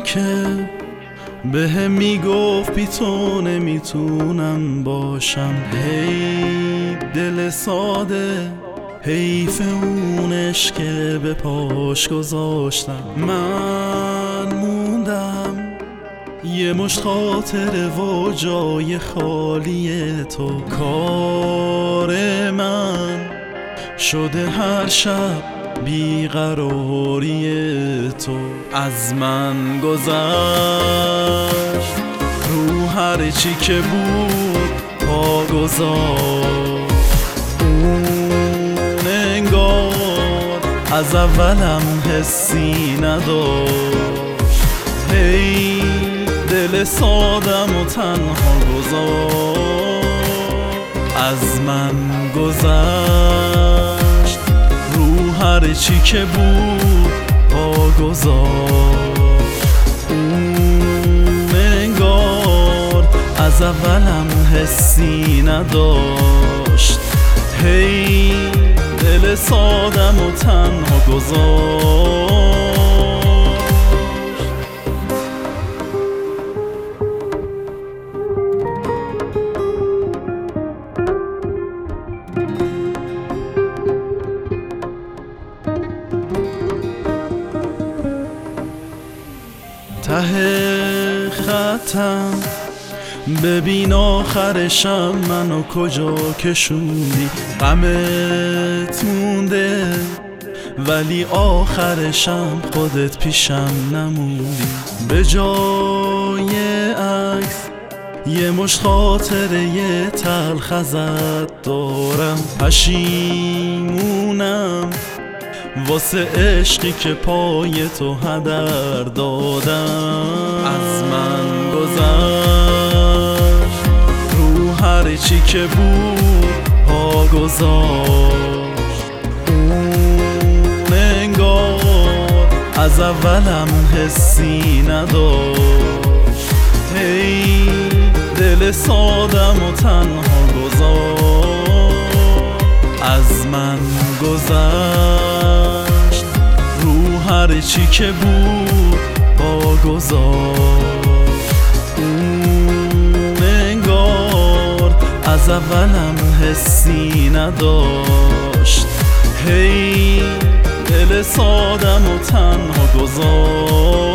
که بهم میگفت بی تو نمیتونم باشم. هی دل ساده، حیف اون عشق که به پاش گذاشتم. من موندم یه مشت خاطره و جای خالی تو. کار من شده هر شب بیقراری تو. از من گذشت رو هر چی که بود پا گذاشت. اون انگار از اولم حسی نداشت. هی دل سادم و تنها گذاشت. از من گذشت رو هر چی که بود پا گذاشت. اون انگار از اولم حسی نداشت. هی دل سادم و تنها گذاشت. ته خطم ببین آخرشم منو کجا کشوندی. غمت مونده ولی آخرشم خودت پیشم نموندی. به جای عکس یه مشت خاطره تلخ ازت دارم. پشیمونم واسه عشقی که پای تو هدر دادم. از من گذشت رو هر چی که بود پا گذاشت. اون انگار از اولم حسی نداشت. هی دل سادم و تنها گذاشت. از من گذشت رو هر چی که بود پا گذاشت. اون انگار از اولم حسی نداشت. هی دل سادم و تنها گذاشت.